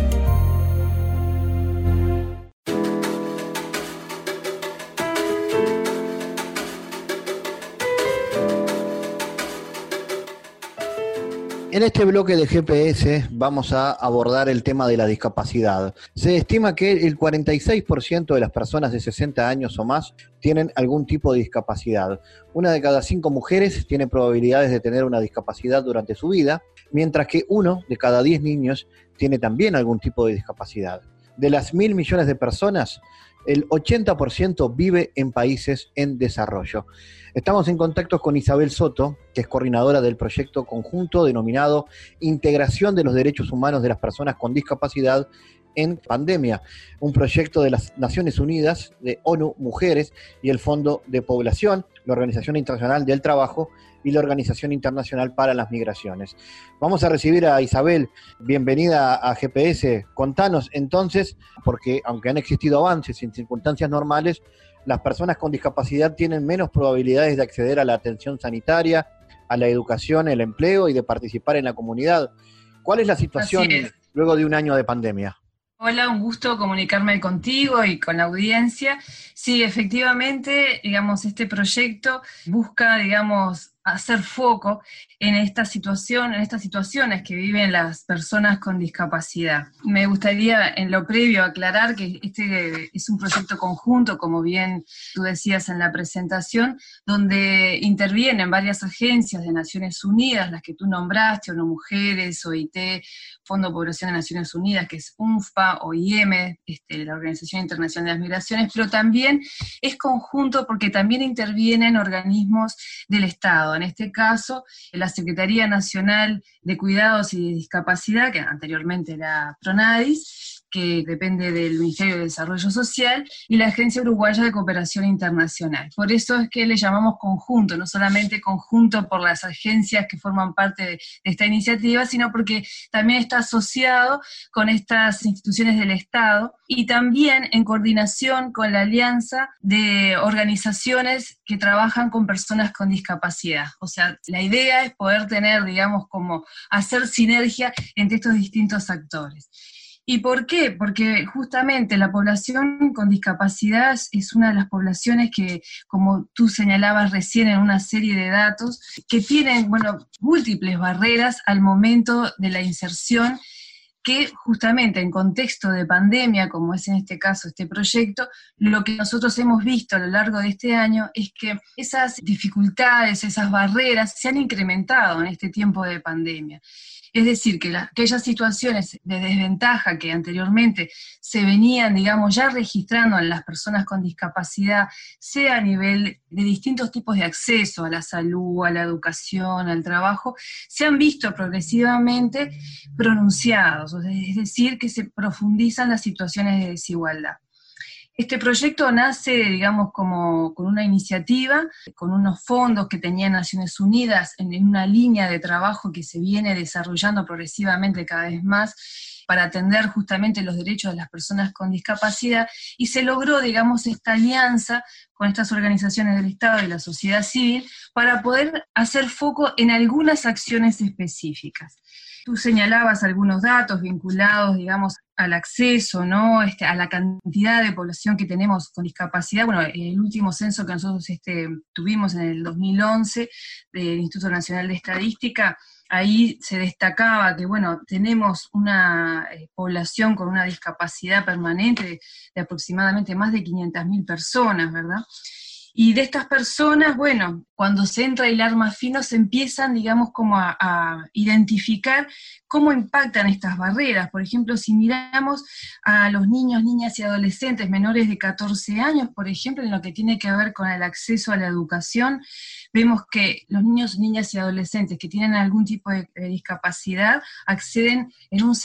En este bloque de GPS vamos a abordar el tema de la discapacidad. Se estima que el 46% de las personas de 60 años o más tienen algún tipo de discapacidad. 1 de cada 5 mujeres tiene probabilidades de tener una discapacidad durante su vida, mientras que 1 de cada 10 niños tiene también algún tipo de discapacidad. De las 1.000 millones de personas, el 80% vive en países en desarrollo. Estamos en contacto con Isabel Soto, que es coordinadora del proyecto conjunto denominado Integración de los Derechos Humanos de las Personas con Discapacidad en Pandemia, un proyecto de las Naciones Unidas, de ONU Mujeres y el Fondo de Población, la Organización Internacional del Trabajo y la Organización Internacional para las Migraciones. Vamos a recibir a Isabel. Bienvenida a GPS. Contanos entonces, porque aunque han existido avances en circunstancias normales, las personas con discapacidad tienen menos probabilidades de acceder a la atención sanitaria, a la educación, el empleo y de participar en la comunidad. ¿Cuál es la situación luego de un año de pandemia? Hola, un gusto comunicarme contigo y con la audiencia. Sí, efectivamente, digamos, este proyecto busca, digamos, hacer foco en esta situación, en estas situaciones que viven las personas con discapacidad. Me gustaría en lo previo aclarar que este es un proyecto conjunto, como bien tú decías en la presentación, donde intervienen varias agencias de Naciones Unidas, las que tú nombraste, ONU Mujeres, OIT, Fondo de Población de Naciones Unidas, que es UNFPA, OIM, la Organización Internacional de las Migraciones, pero también es conjunto porque también intervienen organismos del Estado. En este caso, la Secretaría Nacional de Cuidados y de Discapacidad, que anteriormente era PRONADIS, que depende del Ministerio de Desarrollo Social, y la Agencia Uruguaya de Cooperación Internacional. Por eso es que le llamamos conjunto, no solamente conjunto por las agencias que forman parte de esta iniciativa, sino porque también está asociado con estas instituciones del Estado y también en coordinación con la Alianza de Organizaciones que trabajan con personas con discapacidad. O sea, la idea es poder tener, digamos, como hacer sinergia entre estos distintos actores. ¿Y por qué? Porque justamente la población con discapacidad es una de las poblaciones que, como tú señalabas recién en una serie de datos, que tienen, múltiples barreras al momento de la inserción, que justamente en contexto de pandemia, como es en este caso este proyecto, lo que nosotros hemos visto a lo largo de este año es que esas dificultades, esas barreras se han incrementado en este tiempo de pandemia. Es decir, que aquellas situaciones de desventaja que anteriormente se venían, digamos, ya registrando en las personas con discapacidad, sea a nivel de distintos tipos de acceso a la salud, a la educación, al trabajo, se han visto progresivamente pronunciados, es decir, que se profundizan las situaciones de desigualdad. Este proyecto nace, digamos, como con una iniciativa, con unos fondos que tenía Naciones Unidas en una línea de trabajo que se viene desarrollando progresivamente cada vez más para atender justamente los derechos de las personas con discapacidad, y se logró, digamos, esta alianza con estas organizaciones del Estado y la sociedad civil para poder hacer foco en algunas acciones específicas. Tú señalabas algunos datos vinculados, digamos, al acceso, ¿no? A la cantidad de población que tenemos con discapacidad. Bueno, el último censo que nosotros tuvimos en el 2011 del Instituto Nacional de Estadística ahí se destacaba que, bueno, tenemos una población con una discapacidad permanente de aproximadamente más de 500.000 personas, ¿verdad? Y de estas personas, bueno, cuando se entra a hilar más fino, se empiezan, digamos, como a identificar cómo impactan estas barreras. Por ejemplo, si miramos a los niños, niñas y adolescentes menores de 14 años, por ejemplo, en lo que tiene que ver con el acceso a la educación, vemos que los niños, niñas y adolescentes que tienen algún tipo de discapacidad acceden en un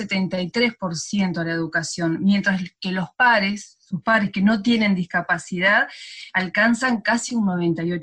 73% a la educación, mientras que los pares, sus pares que no tienen discapacidad, alcanzan casi un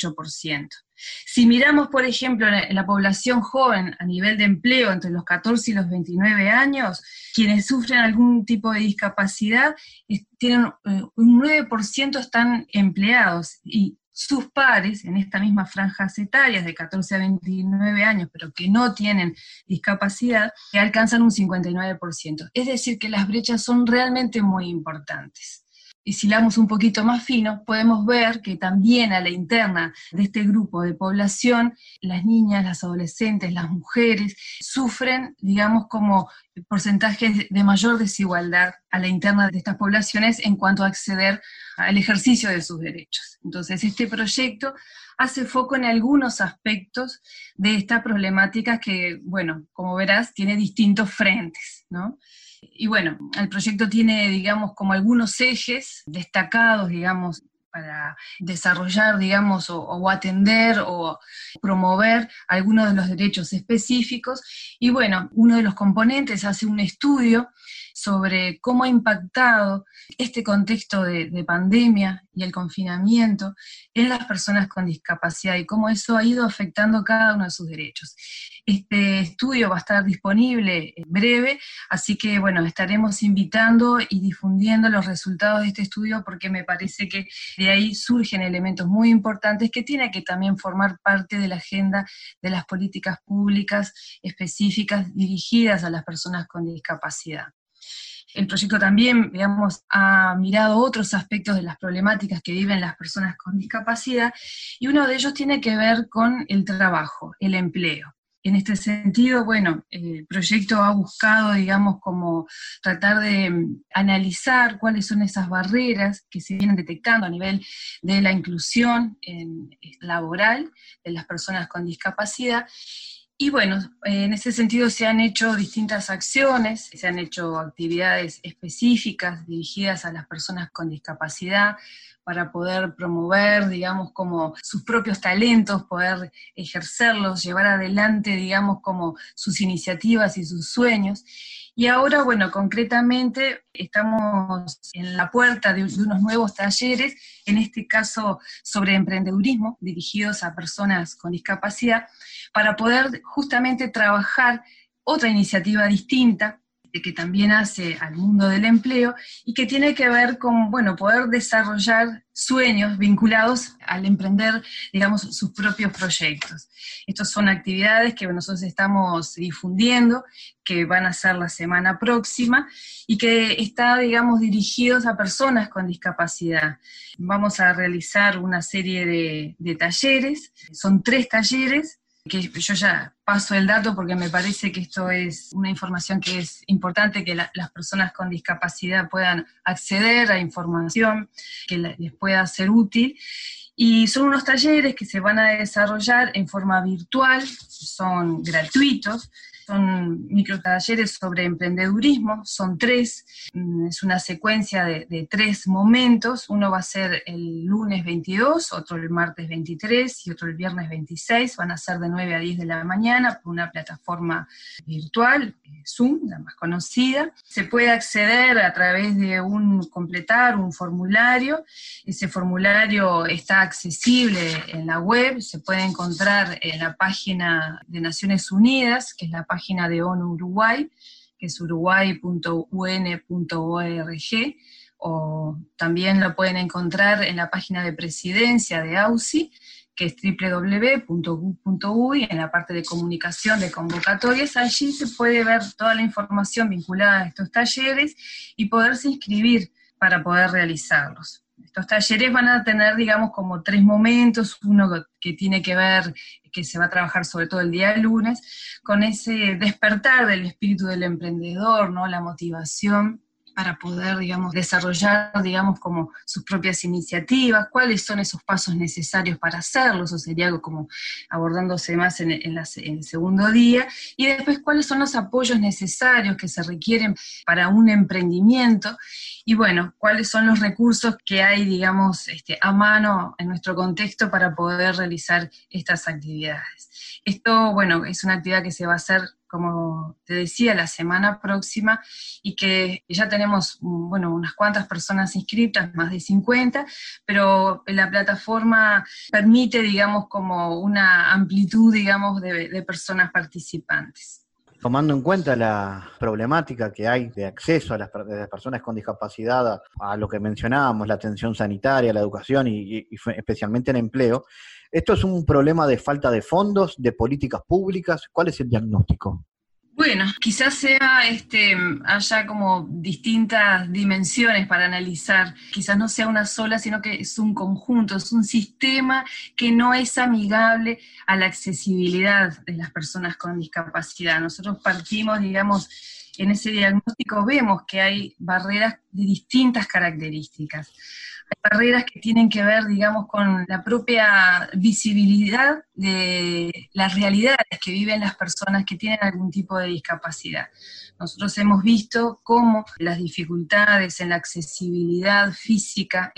98%. Si miramos, por ejemplo, en la población joven a nivel de empleo entre los 14 y los 29 años, quienes sufren algún tipo de discapacidad, tienen un 9% están empleados, y sus pares en esta misma franja etarias de 14 a 29 años, pero que no tienen discapacidad, que alcanzan un 59%. Es decir, que las brechas son realmente muy importantes. Y si hilamos un poquito más fino, podemos ver que también a la interna de este grupo de población, las niñas, las adolescentes, las mujeres, sufren, digamos, como porcentajes de mayor desigualdad a la interna de estas poblaciones en cuanto a acceder al ejercicio de sus derechos. Entonces, este proyecto hace foco en algunos aspectos de estas problemáticas que, bueno, como verás, tiene distintos frentes, ¿no? Y bueno, el proyecto tiene, digamos, como algunos ejes destacados, digamos, para desarrollar, digamos, o atender o promover algunos de los derechos específicos. Y bueno, uno de los componentes hace un estudio sobre cómo ha impactado este contexto de pandemia y el confinamiento en las personas con discapacidad y cómo eso ha ido afectando cada uno de sus derechos. Este estudio va a estar disponible en breve, así que bueno, estaremos invitando y difundiendo los resultados de este estudio porque me parece que de ahí surgen elementos muy importantes que tienen que también formar parte de la agenda de las políticas públicas específicas dirigidas a las personas con discapacidad. El proyecto también, digamos, ha mirado otros aspectos de las problemáticas que viven las personas con discapacidad, y uno de ellos tiene que ver con el trabajo, el empleo. En este sentido, bueno, el proyecto ha buscado, digamos, como tratar de analizar cuáles son esas barreras que se vienen detectando a nivel de la inclusión laboral de las personas con discapacidad. Y bueno, en ese sentido se han hecho distintas acciones, se han hecho actividades específicas dirigidas a las personas con discapacidad para poder promover, digamos, como sus propios talentos, poder ejercerlos, llevar adelante, digamos, como sus iniciativas y sus sueños. Y ahora, bueno, concretamente estamos en la puerta de unos nuevos talleres, en este caso sobre emprendedurismo, dirigidos a personas con discapacidad, para poder justamente trabajar otra iniciativa distinta, que también hace al mundo del empleo, y que tiene que ver con, bueno, poder desarrollar sueños vinculados al emprender, digamos, sus propios proyectos. Estas son actividades que nosotros estamos difundiendo, que van a ser la semana próxima, y que está, digamos, dirigidos a personas con discapacidad. Vamos a realizar una serie de talleres, son 3 talleres, que yo ya paso el dato porque me parece que esto es una información que es importante que las personas con discapacidad puedan acceder a información que les pueda ser útil. Y son unos talleres que se van a desarrollar en forma virtual, son gratuitos, son microtalleres sobre emprendedurismo, son 3, es una secuencia de 3 momentos, uno va a ser el lunes 22, otro el martes 23 y otro el viernes 26, van a ser de 9 a 10 de la mañana por una plataforma virtual, Zoom, la más conocida. Se puede acceder a través de completar un formulario, ese formulario está accesible en la web, se puede encontrar en la página de Naciones Unidas, que es la página de ONU Uruguay, que es uruguay.un.org, o también lo pueden encontrar en la página de presidencia de AUSI, que es www.gu.uy, en la parte de comunicación de convocatorias. Allí se puede ver toda la información vinculada a estos talleres y poderse inscribir para poder realizarlos. estos talleres van a tener, digamos, como 3 momentos, uno que tiene que ver, que se va a trabajar sobre todo el día lunes, con ese despertar del espíritu del emprendedor, ¿no? La motivación para poder, digamos, desarrollar, digamos, como sus propias iniciativas, cuáles son esos pasos necesarios para hacerlo, eso sería algo como abordándose más en el segundo día, y después cuáles son los apoyos necesarios que se requieren para un emprendimiento, y bueno, cuáles son los recursos que hay, digamos, a mano en nuestro contexto para poder realizar estas actividades. Esto, bueno, es una actividad que se va a hacer, como te decía, la semana próxima, y que ya tenemos, bueno, unas cuantas personas inscritas, más de 50, pero la plataforma permite, digamos, como una amplitud, digamos, de personas participantes. Tomando en cuenta la problemática que hay de acceso de las personas con discapacidad a lo que mencionábamos, la atención sanitaria, la educación y especialmente el empleo, ¿esto es un problema de falta de fondos, de políticas públicas? ¿Cuál es el diagnóstico? Bueno, quizás haya como distintas dimensiones para analizar, quizás no sea una sola, sino que es un conjunto, es un sistema que no es amigable a la accesibilidad de las personas con discapacidad. Nosotros partimos, digamos, en ese diagnóstico vemos que hay barreras de distintas características. Hay barreras que tienen que ver, digamos, con la propia visibilidad de las realidades que viven las personas que tienen algún tipo de discapacidad. Nosotros hemos visto cómo las dificultades en la accesibilidad física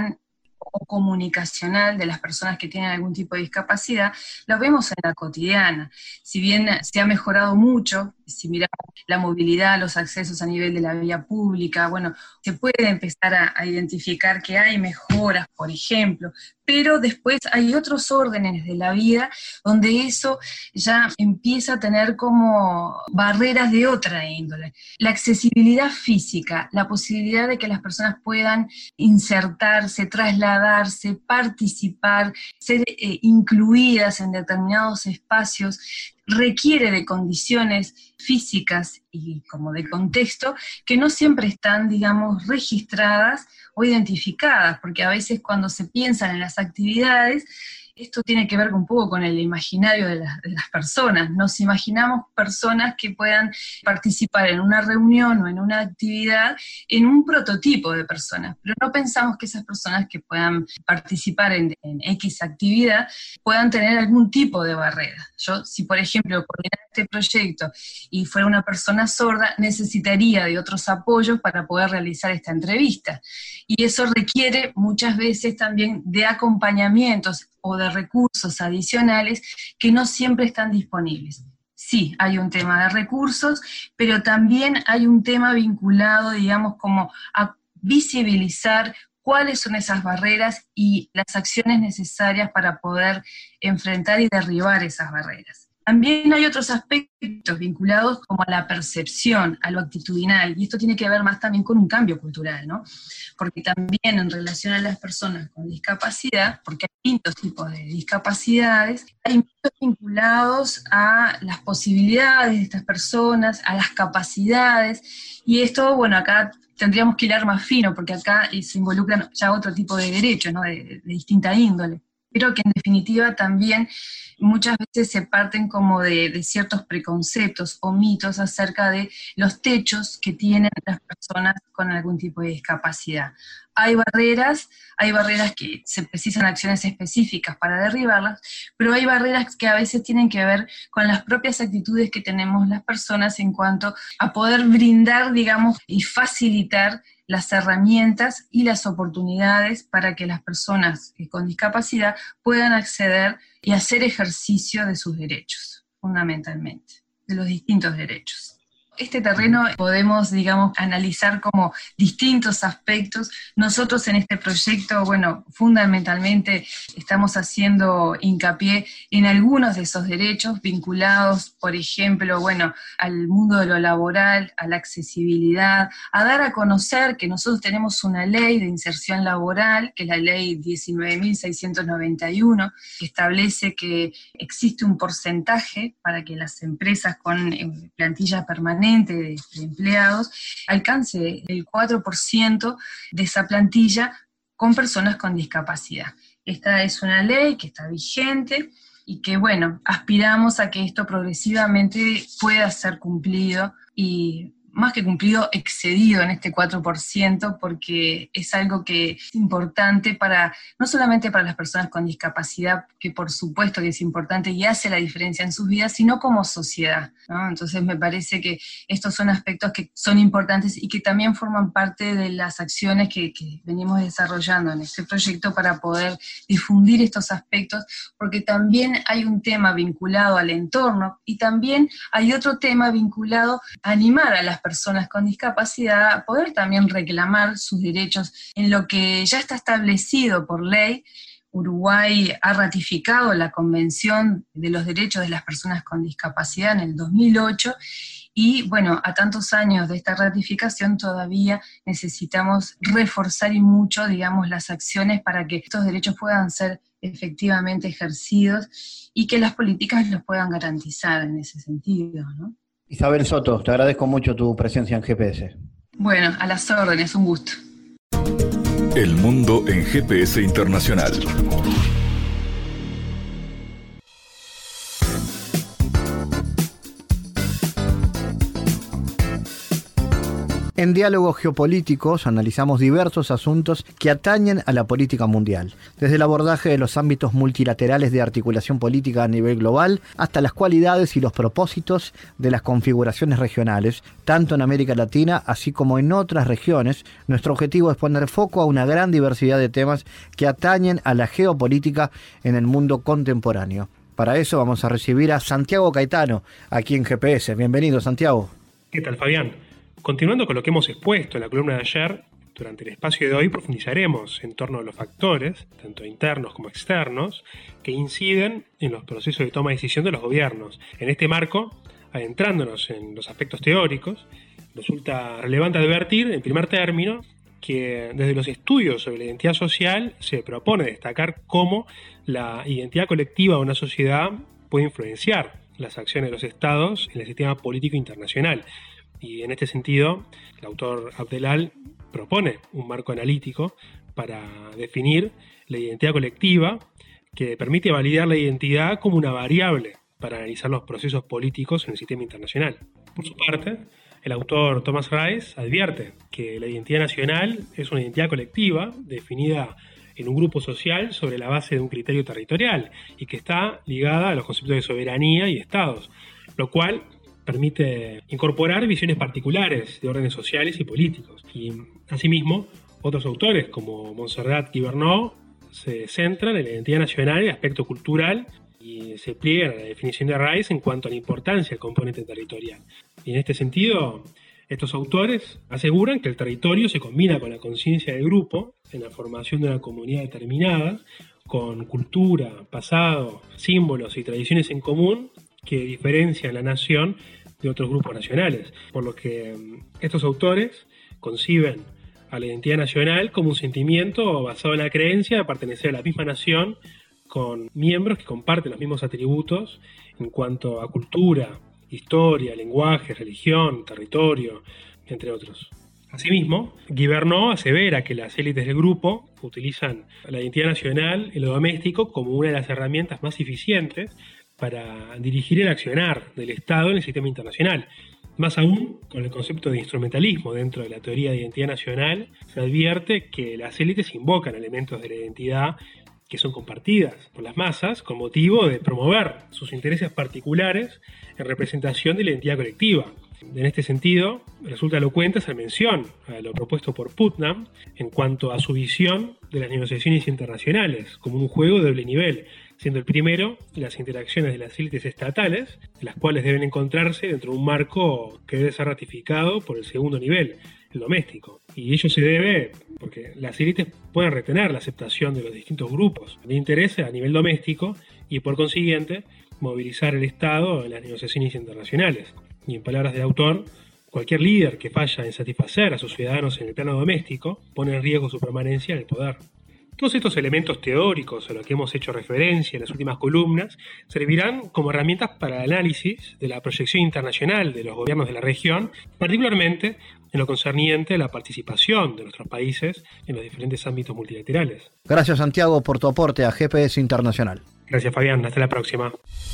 o comunicacional de las personas que tienen algún tipo de discapacidad, lo vemos en la cotidiana. Si bien se ha mejorado mucho, si miramos la movilidad, los accesos a nivel de la vía pública, bueno, se puede empezar a identificar que hay mejoras, por ejemplo, pero después hay otros órdenes de la vida donde eso ya empieza a tener como barreras de otra índole. La accesibilidad física, la posibilidad de que las personas puedan insertarse, trasladarse, participar, ser incluidas en determinados espacios, requiere de condiciones físicas y como de contexto que no siempre están, digamos, registradas o identificadas, porque a veces cuando se piensan en las actividades, esto tiene que ver un poco con el imaginario de las personas. Nos imaginamos personas que puedan participar en una reunión o en una actividad en un prototipo de personas, pero no pensamos que esas personas que puedan participar en X actividad puedan tener algún tipo de barrera. Yo, si por ejemplo coordinara este proyecto y fuera una persona sorda, necesitaría de otros apoyos para poder realizar esta entrevista. Y eso requiere muchas veces también de acompañamientos o de recursos adicionales que no siempre están disponibles. Sí, hay un tema de recursos, pero también hay un tema vinculado, digamos, como a visibilizar cuáles son esas barreras y las acciones necesarias para poder enfrentar y derribar esas barreras. También hay otros aspectos vinculados como a la percepción, a lo actitudinal, y esto tiene que ver más también con un cambio cultural, ¿no? Porque también en relación a las personas con discapacidad, porque hay distintos tipos de discapacidades, hay mitos vinculados a las posibilidades de estas personas, a las capacidades, y esto, bueno, acá tendríamos que hilar más fino, porque acá se involucran ya otro tipo de derechos, ¿no? de distinta índole. Pero que en definitiva también muchas veces se parten como de ciertos preconceptos o mitos acerca de los techos que tienen las personas con algún tipo de discapacidad. Hay barreras que se precisan acciones específicas para derribarlas, pero hay barreras que a veces tienen que ver con las propias actitudes que tenemos las personas en cuanto a poder brindar, digamos, y facilitar las herramientas y las oportunidades para que las personas con discapacidad puedan acceder y hacer ejercicio de sus derechos, fundamentalmente, de los distintos derechos. Este terreno podemos, digamos, analizar como distintos aspectos. Nosotros en este proyecto, bueno, fundamentalmente estamos haciendo hincapié en algunos de esos derechos vinculados, por ejemplo, bueno, al mundo de lo laboral, a la accesibilidad, a dar a conocer que nosotros tenemos una ley de inserción laboral, que es la ley 19.691, que establece que existe un porcentaje para que las empresas con plantilla permanente de empleados alcance el 4% de esa plantilla con personas con discapacidad. Esta es una ley que está vigente y que, bueno, aspiramos a que esto progresivamente pueda ser cumplido y más que cumplido, excedido en este 4%, porque es algo que es importante no solamente para las personas con discapacidad, que por supuesto que es importante y hace la diferencia en sus vidas, sino como sociedad, ¿no? Entonces me parece que estos son aspectos que son importantes y que también forman parte de las acciones que venimos desarrollando en este proyecto para poder difundir estos aspectos, porque también hay un tema vinculado al entorno y también hay otro tema vinculado a animar a las personas con discapacidad a poder también reclamar sus derechos en lo que ya está establecido por ley. Uruguay ha ratificado la Convención de los Derechos de las Personas con Discapacidad en el 2008 y, bueno, a tantos años de esta ratificación todavía necesitamos reforzar y mucho, digamos, las acciones para que estos derechos puedan ser efectivamente ejercidos y que las políticas los puedan garantizar en ese sentido, ¿no? Isabel Soto, te agradezco mucho tu presencia en GPS. Bueno, a las órdenes, un gusto. El mundo en GPS Internacional. En Diálogos Geopolíticos analizamos diversos asuntos que atañen a la política mundial, desde el abordaje de los ámbitos multilaterales de articulación política a nivel global hasta las cualidades y los propósitos de las configuraciones regionales, tanto en América Latina así como en otras regiones. Nuestro objetivo es poner foco a una gran diversidad de temas que atañen a la geopolítica en el mundo contemporáneo. Para eso vamos a recibir a Santiago Caetano, aquí en GPS. Bienvenido, Santiago. ¿Qué tal, Fabián? Continuando con lo que hemos expuesto en la columna de ayer, durante el espacio de hoy profundizaremos en torno a los factores, tanto internos como externos, que inciden en los procesos de toma de decisión de los gobiernos. En este marco, adentrándonos en los aspectos teóricos, resulta relevante advertir, en primer término, que desde los estudios sobre la identidad social se propone destacar cómo la identidad colectiva de una sociedad puede influenciar las acciones de los estados en el sistema político internacional. Y en este sentido, el autor Abdelal propone un marco analítico para definir la identidad colectiva que permite validar la identidad como una variable para analizar los procesos políticos en el sistema internacional. Por su parte, el autor Thomas Ries advierte que la identidad nacional es una identidad colectiva definida en un grupo social sobre la base de un criterio territorial y que está ligada a los conceptos de soberanía y estados, lo cual permite incorporar visiones particulares de órdenes sociales y políticos. Y asimismo, otros autores como Montserrat Guibernau se centran en la identidad nacional y el aspecto cultural y se pliegan a la definición de Ries en cuanto a la importancia del componente territorial. Y en este sentido, estos autores aseguran que el territorio se combina con la conciencia del grupo en la formación de una comunidad determinada, con cultura, pasado, símbolos y tradiciones en común que diferencian la nación de otros grupos nacionales, por lo que estos autores conciben a la identidad nacional como un sentimiento basado en la creencia de pertenecer a la misma nación con miembros que comparten los mismos atributos en cuanto a cultura, historia, lenguaje, religión, territorio, entre otros. Asimismo, Guibernau asevera que las élites del grupo utilizan la identidad nacional en lo doméstico como una de las herramientas más eficientes para dirigir el accionar del Estado en el sistema internacional. Más aún, con el concepto de instrumentalismo dentro de la teoría de identidad nacional, se advierte que las élites invocan elementos de la identidad que son compartidas por las masas con motivo de promover sus intereses particulares en representación de la identidad colectiva. En este sentido, resulta elocuente hacer mención a lo propuesto por Putnam en cuanto a su visión de las negociaciones internacionales como un juego de doble nivel, siendo el primero las interacciones de las élites estatales, las cuales deben encontrarse dentro de un marco que debe ser ratificado por el segundo nivel, el doméstico. Y ello se debe porque las élites pueden retener la aceptación de los distintos grupos de interés a nivel doméstico y por consiguiente movilizar el Estado en las negociaciones internacionales. Y en palabras del autor, cualquier líder que falla en satisfacer a sus ciudadanos en el plano doméstico pone en riesgo su permanencia en el poder. Todos estos elementos teóricos a los que hemos hecho referencia en las últimas columnas servirán como herramientas para el análisis de la proyección internacional de los gobiernos de la región, particularmente en lo concerniente a la participación de nuestros países en los diferentes ámbitos multilaterales. Gracias, Santiago, por tu aporte a GPS Internacional. Gracias, Fabián. Hasta la próxima.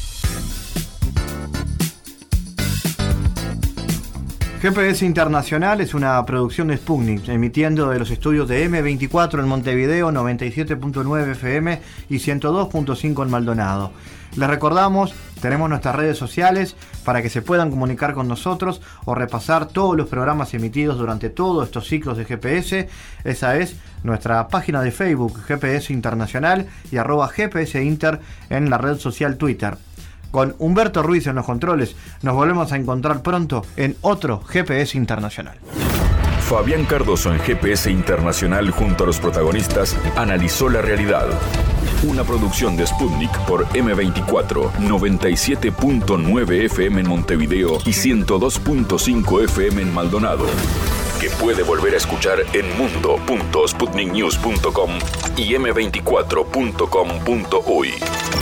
GPS Internacional es una producción de Sputnik, emitiendo de los estudios de M24 en Montevideo, 97.9 FM y 102.5 en Maldonado. Les recordamos, tenemos nuestras redes sociales para que se puedan comunicar con nosotros o repasar todos los programas emitidos durante todos estos ciclos de GPS. Esa es nuestra página de Facebook, GPS Internacional, y @GPS Inter en la red social Twitter. Con Humberto Ruiz en los controles, nos volvemos a encontrar pronto en otro GPS Internacional. Fabián Cardoso en GPS Internacional junto a los protagonistas analizó la realidad. Una producción de Sputnik por M24, 97.9 FM en Montevideo y 102.5 FM en Maldonado. Que puede volver a escuchar en mundo.sputniknews.com y m24.com.uy.